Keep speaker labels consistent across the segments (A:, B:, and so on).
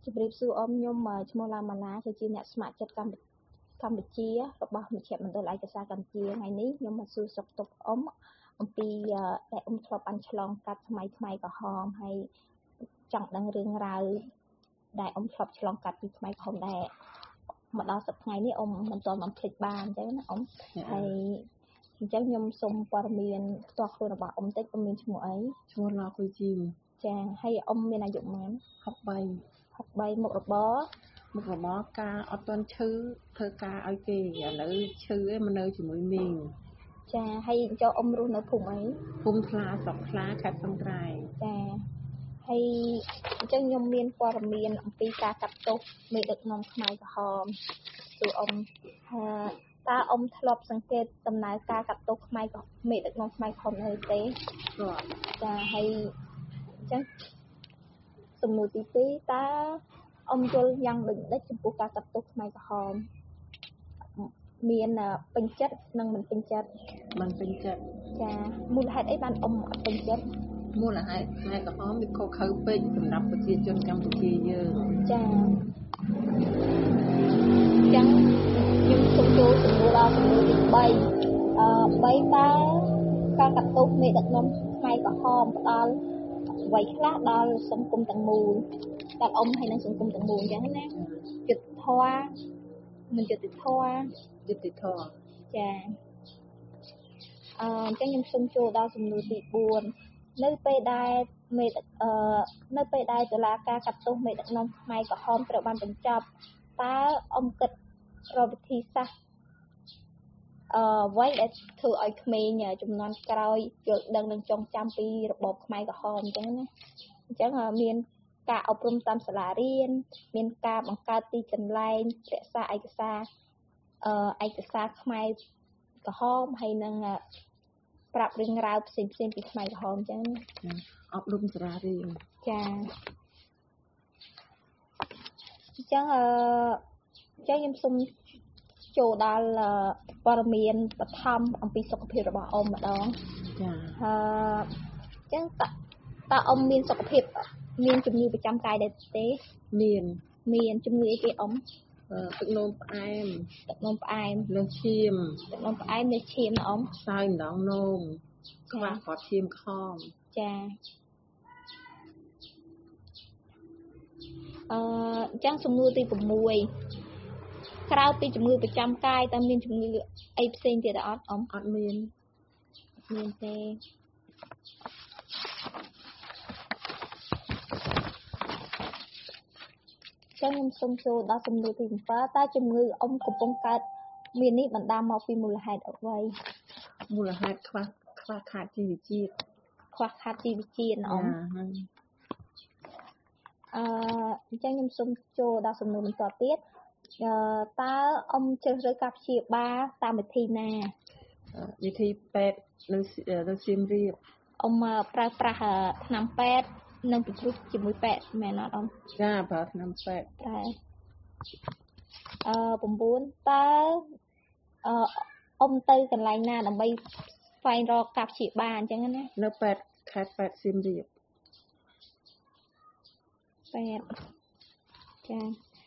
A: ជំរាបសួរអ៊ំខ្ញុំឈ្មោះឡាម៉ាឡាគឺជាអ្នកស្ម័គ្រចិត្តកម្ពុជារបស់មជ្ឈមណ្ឌលឯកសារកម្ពុជាថ្ងៃនេះខ្ញុំមកសួរសុខទុក្ខអ៊ំអំពីតែអ៊ំធ្លាប់បានឆ្លងកាត់ថ្មីក្រហមហើយចង់ដឹងរឿងរ៉ាវដែលអ៊ំធ្លាប់ឆ្លងកាត់ពីថ្មីក្រហមដែរមកដល់សប្តាហ៍ថ្ងៃនេះអ៊ំមិនទាន់បានភ្លេចបានអញ្ចឹងណាអ៊ំហើយអញ្ចឹងខ្ញុំសូមព័ត៌មានផ្ទាល់ខ្លួនរបស់អ៊ំតិចអ៊ំមានឈ្មោះអីឈ្មោះឡាគូជីមចាហើយអ៊ំមានអាយុប៉ុន្មាន63មុខរបរការអត់ទាន់ឈឺធ្វើការឲ្យគេឥឡូវឈឺឯងមកនៅជាមួយមីងចាហើយចូលអ៊ំរស់នៅភូមិអីភូមិថ្លាស្រុកថ្លាខេត្តសង្ត្រែចាហើយអញ្ចឹងខ្ញុំមានព័ត៌មានអំពីការកាត់ទោសមេដឹកនាំខ្មែរក្រហមសួរអ៊ំតើអ៊ំធ្លាប់សង្កេតដំណើរការកាត់ទោសខ្មែរមេដឹកនាំខ្មែរក្រហមនៅទេចាហើយអញ្ចឹងសំណួរទី2តើអ៊ំយល់យ៉ាងដូចម្ដេចចំពោះការកាត់ទោសខ្មែរក្រហមមានពេញចិត្តនិងមិនពេញចិត្តចាមូលហេតុអីបានអ៊ំអត់ពេញចិត្តមូលហេតុខ្មែរក្រហមវាខុសខើពេកសម្រាប់ប្រជាជនកម្ពុជាយើងចាអញ្ចឹងខ្ញុំសូមចូលសំណួរដល់សំណួរទី3 3តើការកាត់ទោសមេដឹកនាំខ្មែរក្រហមផ្ដល់អ្វីខ្លះដល់សង្គមទាំងមូលដល់អ៊ំហើយនិងសង្គមទាំងមូលអញ្ចឹងណាយុត្តិធម៌មិនយុត្តិធម៌ចាអញ្ចឹងខ្ញុំសូមចូលដល់សំណួរទី4នៅពេលដែលតុលាការកាត់ទោសមេដឹកនាំខ្មែរក្រហមត្រូវបានបញ្ចប់តើអ៊ំគិតរកវិធីសាស្ត្រអ្វីដែលធ្វើឲ្យក្មេងជំនាន់ក្រោយយល់ដឹងនិងចងចាំពីរបបខ្មែរក្រហមអញ្ចឹងណាអញ្ចឹងមានការអប់រំតាមសាលារៀនមានការបង្កើតទីកន្លែងរក្សាឯកសារខ្មែរក្រហមហើយនឹងប្រាប់រឿងរ៉ាវផ្សេងពីខ្មែរក្រហមអញ្ចឹងអប់រំសាលារៀនចាអញ្ចឹងខ្ញុំសូមចូលដល់ព័ត៌មានបឋមអំពីសុខភាពរបស់អ៊ំម្ដងចាអញ្ចឹងតើអ៊ំមានសុខភាពមានជំងឺប្រចាំកាយដែរទេមានជំងឺអីគេអ៊ំទឹកនោមផ្អែមលើសឈាមទឹកនោមផ្អែមលើសឈាមណាអ៊ំសើម្ដងនោមខ្វះប្រឈាមខំចាអញ្ចឹងសំណួរទី6ក្រៅពីជំងឺប្រចាំកាយតើមានជំងឺអីផ្សេងទៀតអត់អ៊ំអត់មានទេខ្ញុំសូមចូលដល់សំណួរទី7តើជំងឺអ៊ំកំពុងកើតមាននេះបណ្ដាលមកពីមូលហេតុអ្វីមូលហេតុខ្វះខាតជីវជាតិណាអ៊ំអញ្ចឹងខ្ញុំសូមចូលដល់សំណួរបន្តទៀតតើអ៊ំជ្រើសរើសការព្យាបាលតាមវិធីណាវិធីពេទ្យនៅសៀមរាបអ៊ំប្រើប្រាស់ថ្នាំពេទ្យនិងពិគ្រោះជាមួយពេទ្យមែនអត់អ៊ំចាប្រើថ្នាំពេទ្យតែ9តើអ៊ំទៅកន្លែងណាដើម្បីស្វែងរកការព្យាបាលអញ្ចឹងណានៅពេទ្យខេត្តពេទ្យសៀមរាបពេទ្យចា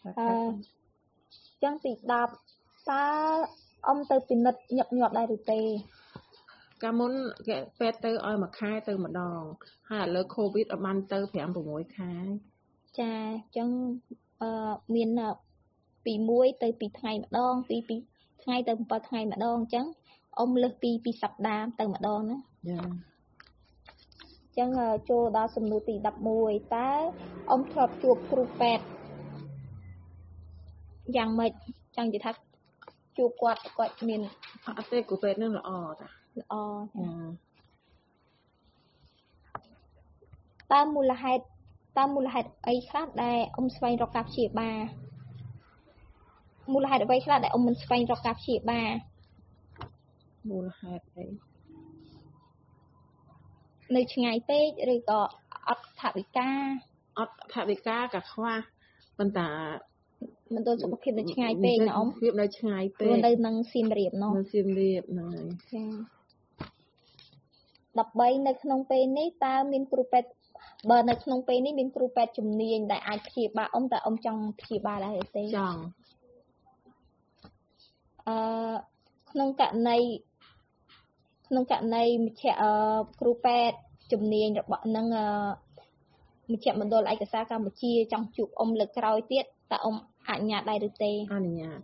A: ចឹងទី10តើអ៊ំទៅពិនិត្យញឹកញាប់ដែរឬទេកាលមុនគេពេទ្យទៅឲ្យមួយខែទៅម្ដងហើយឥឡូវកូវីដអត់បានទៅ 5-6 ខែចាចឹងមានពី1ទៅ2ថ្ងៃម្ដងពី2ថ្ងៃទៅ7ថ្ងៃម្ដងចឹងអ៊ំលើសពីសប្ដាហ៍ទៅម្ដងណាចាចឹងចូលដល់សំណួរទី11តើអ៊ំធ្លាប់ជួបគ្រូពេទ្យយ៉ាងម៉េចចង់និយាយថាជួបគាត់មានអត់ទេគ្រូពេទ្យនឹងល្អតើមូលហេតុអីខ្លះដែលអ៊ំស្វែងរកការព្យាបាលមូលហេតុអ្វីខ្លះដែលអ៊ំមិនស្វែងរកការព្យាបាលមូលហេតុអីនៅឆ្ងាយពេកឬក៏អត់ថវិកាក៏ខ្វះប៉ុន្តែមិនទាន់សុខភាពនៅឆ្ងាយពេកណាអ៊ំភាពនៅឆ្ងាយពេកនៅនឹងសៀមរាបនោះហ្នឹងហើយចា13នៅក្នុងពេលនេះតើមានគ្រូពេទ្យបើនៅក្នុងពេលនេះមានគ្រូពេទ្យជំនាញដែលអាចព្យាបាលអ៊ំតែអ៊ំចង់ព្យាបាលដែរទេ
B: ចង់
A: ក្នុងករណីមជ្ឈគ្រូពេទ្យជំនាញរបស់នឹងមជ្ឈមណ្ឌលឯកសារកម្ពុជាចង់ជួបអ៊ំលើកក្រោយទៀតតើអ៊ំអនុញ្ញាតដែរឬទេ
B: អនុញ្ញាត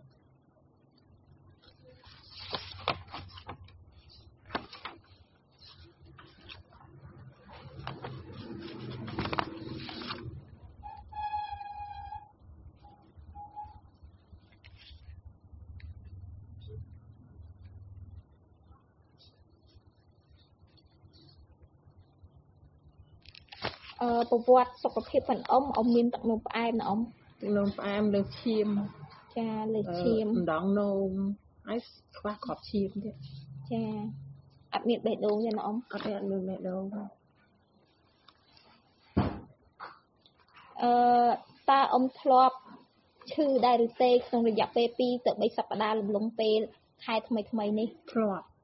A: ប្រវត្តិសុខភាពផងអ៊ំមានទឹកនោមផ្អែមណាអ៊ំ
B: ទឹកនោមផ្អែមលើឈាម
A: ចាលើឈាម
B: ម្ដងនោមហើយខ្វះគ្រាប់ឈាមទៀត
A: ចាអត់មានបេះដូងទេណាអ៊ំ
B: អត់មានបេះដូង
A: តើអ៊ំធ្លាប់ឈឺដែរឬទេក្នុងរយៈពេល2 ទៅ 3 សប្តាហ៍លំពេលខែថ្មីនេះ
B: ធ្លាប់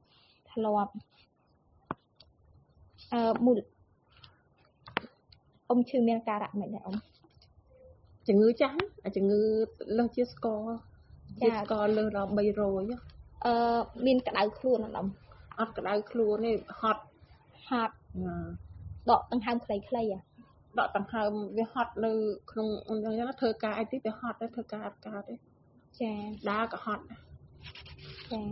A: មូលអ៊ំឈឺមានការៈមិនដែរអ៊ំ
B: ជំងឺចាស់ជំងឺលើសជាស្ករលើសដល់300
A: មានក្តៅខ្លួនអត់អ៊ំ
B: អត់ក្តៅខ្លួនទេហត់
A: ដកដង្ហើមខ្លីៗ
B: ដកដង្ហើមវាហត់នៅក្នុងអញ្ចឹងធ្វើការអីទីវាហត់ដែរធ្វើការអត់កើតទេ
A: ចា
B: ដើរក៏ហត់
A: ចា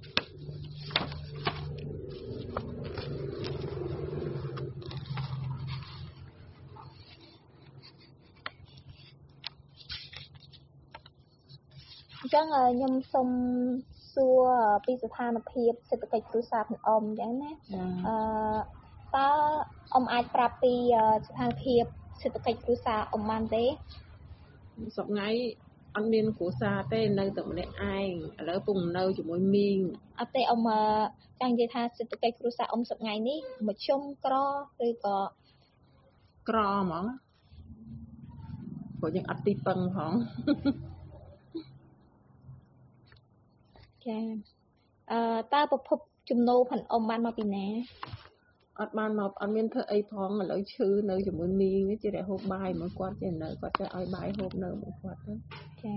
A: អញ្ចឹងខ្ញុំសូមសួរពីស្ថានភាពសេដ្ឋកិច្ចគ្រួសារของអ៊ំអញ្ចឹងណាតើអ៊ំអាចប្រាប់ពីស្ថានភាពសេដ្ឋកិច្ចគ្រួសារអ៊ំបានទេស
B: ប្ងៃអត់មានគ្រួសារទេនៅតែម្នាក់ឯងឥឡូវពុំនៅជាមួយមីង
A: អត់ទេអ៊ំចង់និយាយថាសេដ្ឋកិច្ចគ្រួសារអ៊ំសប្ងៃនេះមធ្យមក្រឬក៏
B: ក្រហ្មងព្រោះយើងអត់ទីពឹងផង
A: ចាតើប្រភពចំណូលផងអ៊ំបានមកពីណា
B: អត់បានមកអត់មានធ្វើអីផងឥឡូវឈឺនៅជាមួយមីងជាតែហូបបាយមួយគាត់ចេះនៅគាត់ចេះឲ្យបាយហូបនៅមួយគាត់ទៅ
A: ចា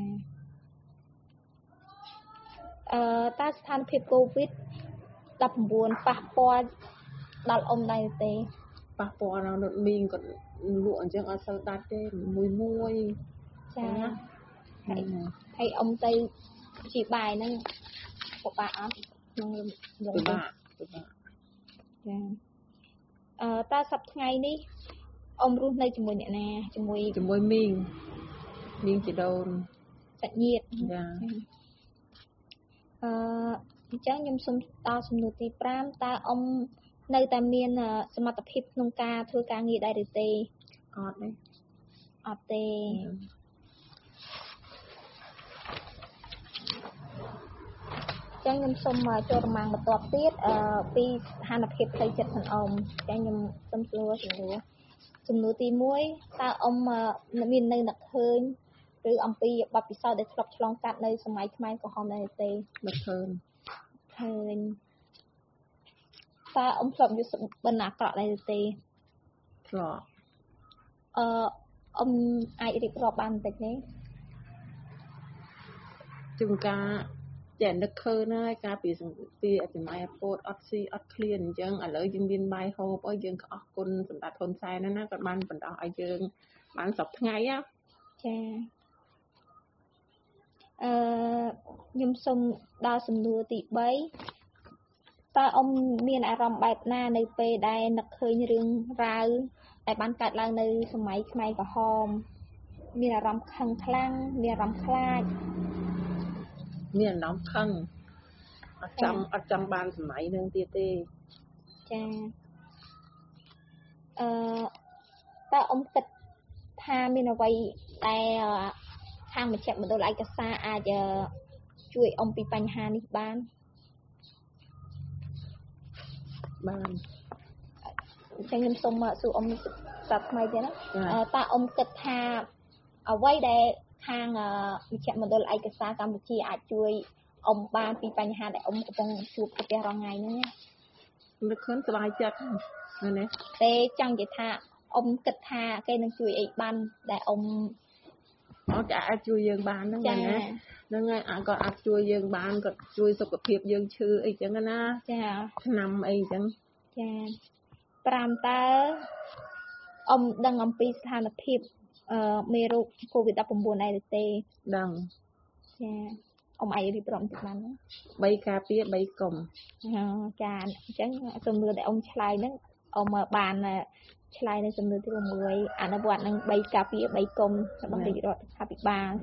A: តើស្ថានភាពកូវីដ-19ប៉ះពាល់ដល់អ៊ំដែរទេ
B: ប៉ះពាល់ដល់នោះមីងគាត់លក់អញ្ចឹងអត់សូវដាច់ទេមួយ
A: ចាហើយអ៊ំទៅជាបាយហ្នឹងពិបាកអត់ក្នុង
B: ពិបាក
A: ចាតើសប្តាហ៍ថ្ងៃនេះអ៊ំរស់នៅជាមួយអ្នកណា
B: ជាមួយមីងជីដូន
A: សាច់ញាតិ
B: ចា
A: អញ្ចឹងខ្ញុំសូមដល់សំណួរទី5តើអ៊ំនៅតែមានសមត្ថភាពក្នុងការធ្វើការងារដែរឬទេ
B: អត់
A: ទេចឹងខ្ញុំសូមចូលរមាំងបន្ទាប់ទៀតពីស្ថានភាពផ្លូវចិត្តของអ៊ំចឹងខ្ញុំសូមសួរសំណួរទី1តើអ៊ំមាននៅនឹកឃើញឬអំពីបទពិសោធន៍ដែលធ្លាប់ឆ្លងកាត់នៅសម័យខ្មែរក្រហមដែរទេ
B: នឹកឃើញ
A: តើអ៊ំធ្លាប់យកបិណ្ឌអាក្រក់ដែរទេ
B: ធ្លាប់
A: អ៊ំអាចរៀបរាប់បានបន្តិចទេ
B: ជួនកាលចេះនឹកឃើញហើយកាលពីចំណាយពោតអត់ស៊ីអត់ឃ្លានអញ្ចឹងឥឡូវយើងមានបាយហូបអើយើងក៏អរគុណសម្ដេចហ៊ុនសែនណាគាត់បានបណ្ដោះឲ្យយើងបានសពថ្ងៃ
A: ចាខ្ញុំសូមដល់សំណួរទី3តើអ៊ំមានអារម្មណ៍បែបណានៅពេលដែលនឹកឃើញរឿងរ៉ាវដែលបានកើតឡើងនៅសម័យខ្មែរក្រហមមានអារម្មណ៍ខឹងខ្លាំងមានអារម្មណ៍ខ្លាច
B: មានអារម្មណ៍ខឹងអត់ចង់បានសម័យនឹងទៀតទេ
A: ចាតើអ៊ំគិតថាមានអ្វីដែលខាងមជ្ឈមណ្ឌលឯកសារអាចជួយអ៊ំពីបញ្ហានេះបានអញ្ចឹងខ្ញុំសូមសួរអ៊ំស្រាប់ថ្មីទៀតណាតើអ៊ំគិតថាអ្វីដែលខាងមជ្ឈមណ្ឌលឯកសារកម្ពុជាអាចជួយអ៊ំបានពីបញ្ហាដែលអ៊ំកំពុងជួបប្រទះរាល់ថ្ងៃហ្នឹង
B: នឹកឃើញសប្បាយចិត្តណា
A: ទេចង់និយាយថាគិតថាគេនឹងជួយអីបានដែលអ៊ំ
B: គេអាចជួយយើងបានហ្នឹងណាហ្នឹងហើយគាត់អាចជួយយើងបានគាត់ជួយសុខភាពយើងឈឺអីចឹងណា
A: ចា
B: ឆ្នាំអីចឹង
A: ចា5តើអ៊ំដឹងអំពីស្ថានភាពមេរោគ COVID-19 ដែរទេ
B: ដឹង
A: ចាអ៊ំអាចរៀបរាប់តិចបាន
B: 3ការពារ3កុំ
A: ចាអញ្ចឹងសំណួរដែលអ៊ំឆ្លើយហ្នឹងអ៊ំបានឆ្លើយនៅសំណួរទី6អនុវត្តនឹង3ការពារ3កុំរបស់រាជរដ្ឋាភិបាល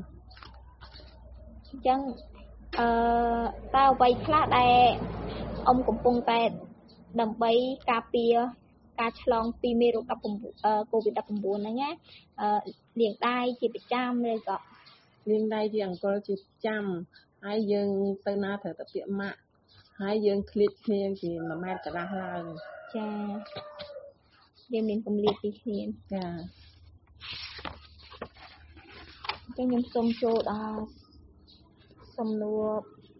A: អញ្ចឹងតើអ្វីខ្លះដែលអ៊ំកំពុងតែដើម្បីការពារការឆ្លងពីមេរោគCOVID-19 ហ្នឹងណាលាងដៃជាប្រចាំឬក៏
B: លាងដៃជាអង្គុលជាប្រចាំហើយយើងទៅណាត្រូវតែពាក់ម៉ាក់ហើយយើងឃ្លាតគ្នាជា1ម៉ែត្រកន្លះឡើង
A: ចាយើងមានគម្លាតពីគ្នា
B: ចា
A: អញ្ចឹងខ្ញុំសូមចូលដល់សំណួរ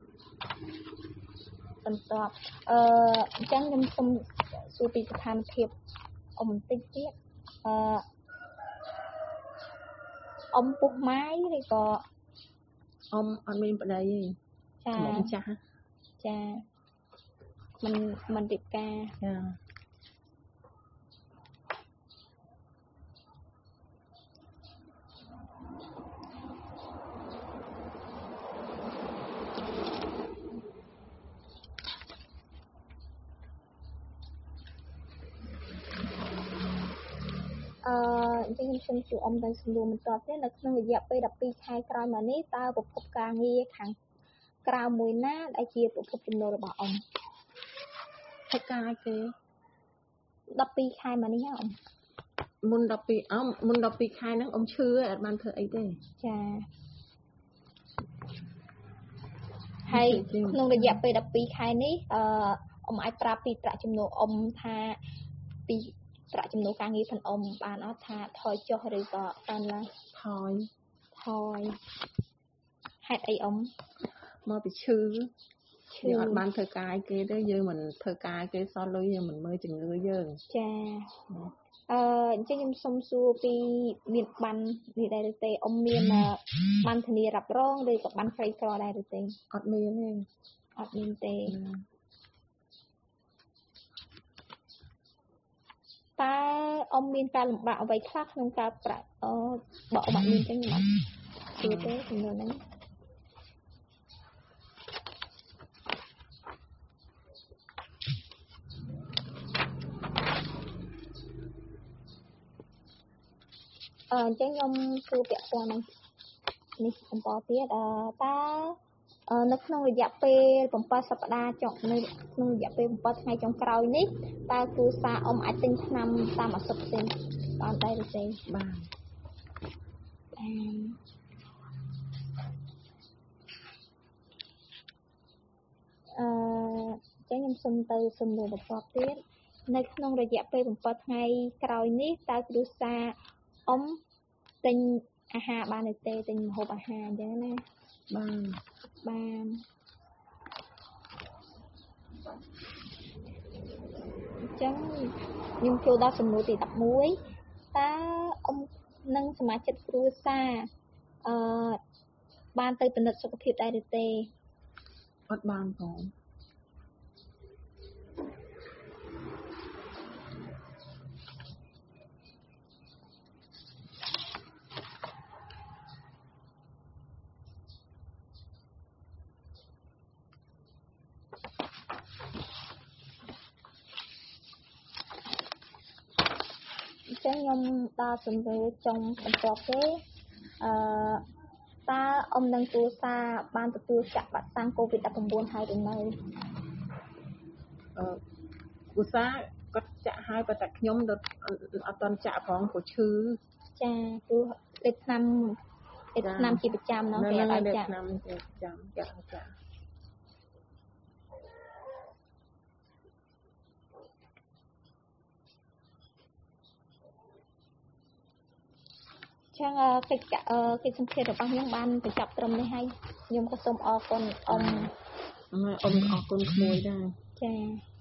A: បន្ទាប់អញ្ចឹងខ្ញុំសូមសួរពីស្ថានភាពអ៊ំបន្តិចទៀតអ៊ំពុះម៉ាយឬក៏
B: អ៊ំអត់មានប្តីទេ
A: ចា
B: មិនចាស់
A: ចាមិនរៀបការ
B: ចា
A: អញ្ចឹងខ្ញុំសូមសួរអ៊ំទៅសំណួរបន្ទាប់ទៀតនៅក្នុងរយៈពេល12ខែក្រោយមកនេះតើប្រភពការងារខាងក្រៅមួយណាដែលជាប្រភពចំណូលរបស់អ៊ំ
B: ធ្វើការគេ
A: 12ខែមកនេះអ៊ំ
B: មុន12ខែហ្នឹងអ៊ំឈឺអត់បានធ្វើអីទេ
A: ចាហើយក្នុងរយៈពេល12ខែនេះអ៊ំអាចប្រាប់ពីប្រាក់ចំណូលអ៊ំថាពីប្រាក់ចំណូលការងារផងអ៊ំបានអត់ថាថយចុះឬក៏កើនឡើង
B: ថយ
A: ហេតុអីអ៊ំ
B: មកពីឈឺយើងអត់បានធ្វើការឲ្យគេទេយើងមិនធ្វើការឲ្យគេសល់លុយយើងមិនមើលជំងឺយើង
A: ចាអញ្ចឹងខ្ញុំសុំសួរពីមានបាននេះដែរឬទេអ៊ំមានបានធានារ៉ាប់រងឬក៏បានក្រីក្រដែរឬទេ
B: អត់មាន
A: ទេតើអ៊ំមានការលំបាកអ្វីខ្លះក្នុងការប្រាក់បើអ៊ំអត់មានចឹងខ្ញុំអត់ជឿទេចំនួនហ្នឹងអញ្ចឹងខ្ញុំសួរពាក់ព័ន្ធនឹងនេះអំពទៀតតើនៅក្នុងរយៈពេល7សប្តាហ៍ចុងនៅក្នុងរយៈពេល7ថ្ងៃចុងក្រោយនេះតើគ្រួសារអ៊ំអាចទិញថ្នាំតាមឱសថផ្សេងបានដែរឬទេ
B: បាន
A: ចឹងខ្ញុំសុំទៅសំណួរបន្ទាប់ទៀតនៅក្នុងរយៈពេល7ថ្ងៃក្រោយនេះតើគ្រួសារអ៊ំទិញអាហារបានទេទិញម្ហូបអាហារអញ្ចឹងណាបានអញ្ចឹងខ្ញុំចូលដល់សំណួរទី11តើអ៊ំនិងសមាជិកគ្រួសារបានទៅពិនិត្យសុខភាពដែរឬទេ
B: អត់បានផង
A: ខ្ញុំដល់សំណួរចុងបន្ទាប់ទេតើអ៊ំនិងគ្រួសារបានទទួលចាក់វ៉ាក់សាំង COVID-19 ហើយឬនៅ
B: គ្រួសារគាត់ចាក់ហើយប៉ុន្តែខ្ញុំអត់ទាន់ចាក់ផងព្រោះឈឺ
A: ចាព្រោះលេបថ្នាំជាប្រចាំនោះគេឲ្យចាក់
B: ថ្នាំជាប្រចាំចាក់
A: ចឹងកិច្ចសម្ភាសន៍របស់ខ្ញុំបានបញ្ចប់ត្រឹមនេះហើយខ្ញុំក៏សូមអរគុណអ៊ំ
B: អរគុណក្មួយដែរ
A: ចា